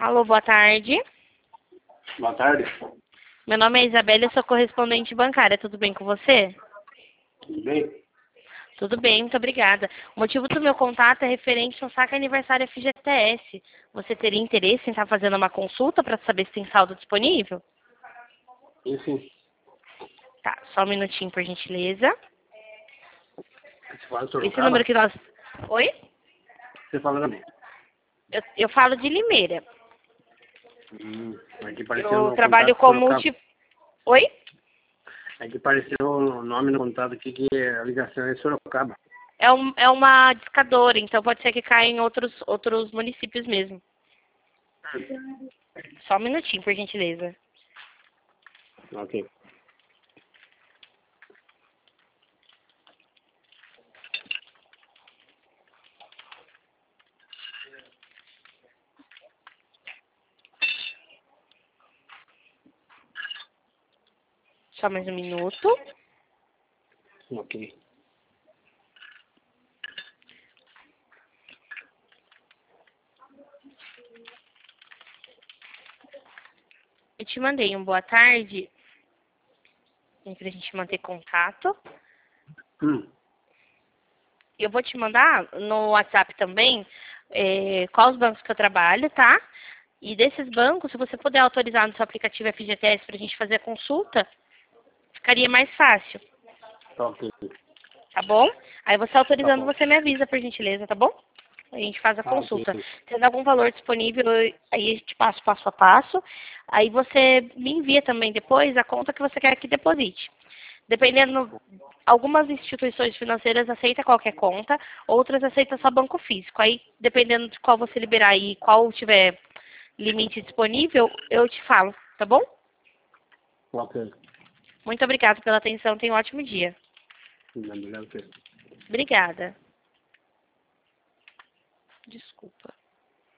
Alô, boa tarde. Boa tarde. Meu nome é Isabela, eu sou correspondente bancária. Tudo bem com você? Tudo bem? Tudo bem, muito obrigada. O motivo do meu contato é referente ao saque aniversário FGTS. Você teria interesse em estar fazendo uma consulta para saber se tem saldo disponível? Sim. Tá, só um minutinho, por gentileza. Você fala de Esse Sorocaba? número que nós... Oi? Você fala da mim. Eu falo de Limeira. Aqui apareceu Eu no trabalho contato como Sorocaba. Oi? Aqui apareceu o nome no contato aqui que a ligação é Sorocaba. É uma discadora, então pode ser que caia em outros municípios mesmo. Só um minutinho, por gentileza. Ok. Só mais um minuto. Ok. Eu te mandei um boa tarde, pra gente manter contato. Eu vou te mandar no WhatsApp também quais os bancos que eu trabalho, tá? E desses bancos, se você puder autorizar no seu aplicativo FGTS pra gente fazer a consulta, ficaria mais fácil, Tá ok. tá bom? Aí você Tá autorizando, bom. você me avisa, por gentileza, tá bom? A gente faz a Tá ok. consulta. Tendo algum valor disponível, aí a gente passa passo a passo. Aí você me envia também depois a conta que você quer que deposite. Dependendo, algumas instituições financeiras aceitam qualquer conta, outras aceitam só banco físico. Aí, dependendo de qual você liberar e qual tiver limite disponível, eu te falo, tá bom? Ok. Muito obrigada pela atenção, tenha um ótimo dia. Obrigado. Obrigada. Desculpa.